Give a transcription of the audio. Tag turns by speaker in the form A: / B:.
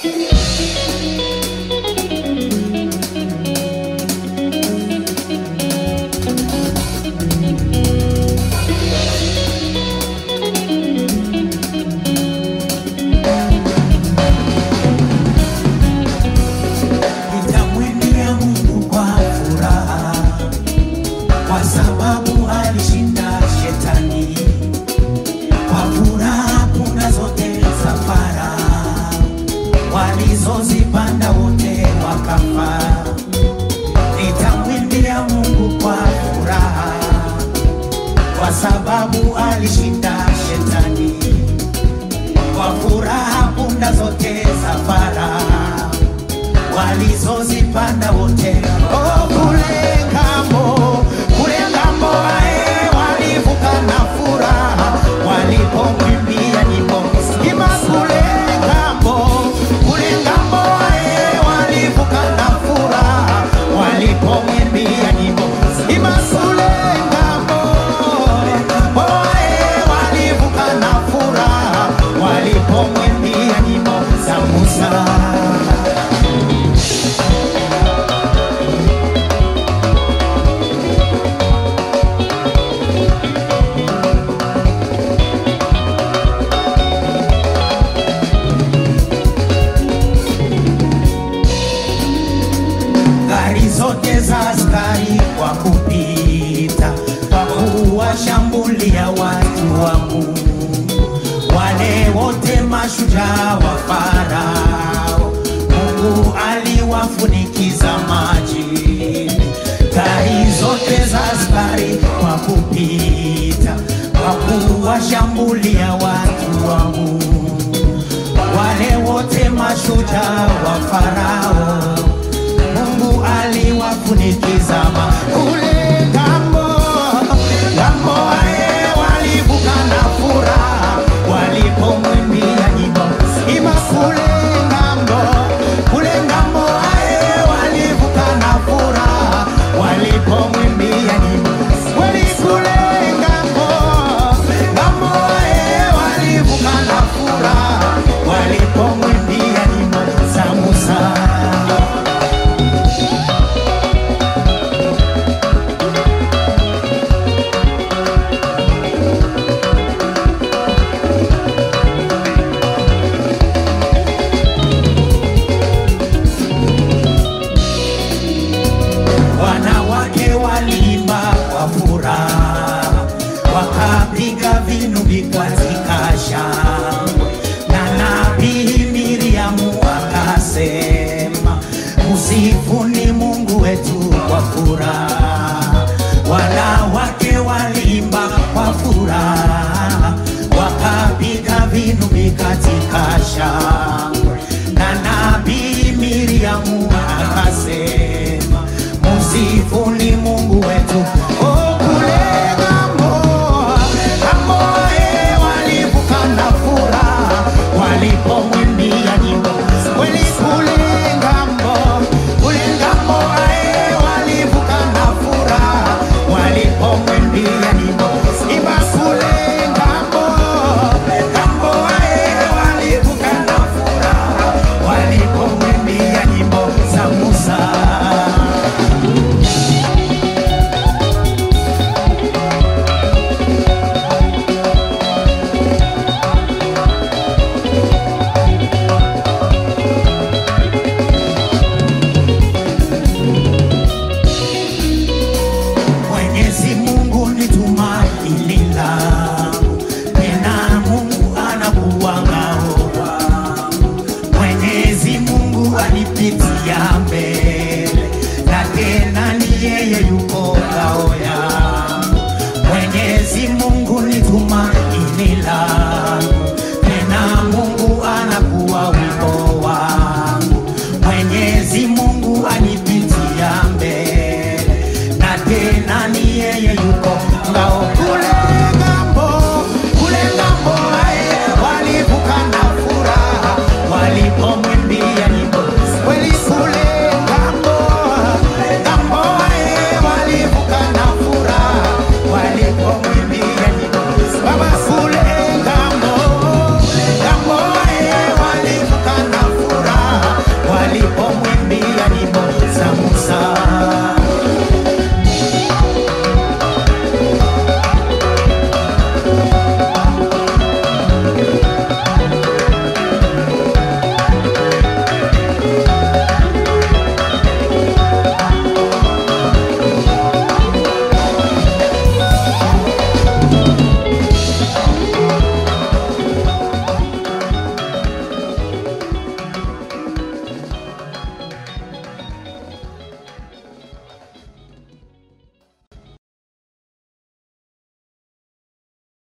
A: sababu alishinda shetani. Kwa furaha punda zote safara walizozipanda wote. Oh, kule ngambo ae walivuka na furaha walipomwimbia nyimbo. Ima kule ngambo ae walivuka na furaha walipomwimbia nyimbo. Ima kule walipomwimbia nyimbo za Musa. Gari zote za askari kwa kupita, kwa kuwashambulia watu wa Mungu. Wale wote mashujaa wa Farao, Mungu aliwafunikiza maji. Gari zote za askari kwa kupita, kwa kuwashambulia watu wa Mungu. Wale wote mashujaa wa Farao, Mungu aliwafunikiza maji. Ngambo ae walivuka na furaha walipomwimbia nyimbo. Ima kule ngambo ae walivuka na furaha walipomwimbia nyimbo. Kweli kule ngambo ae walivuka na furaha walipomwimbia nyimbo za Musa. Wakapiga vinubi katika shangwe, na nabii Miriamu akasema, msifuni Mungu wetu kwa furaha. Wanawake waliimba kwa furaha, wakapiga vinubi katika shangwe, na nabii Miriamu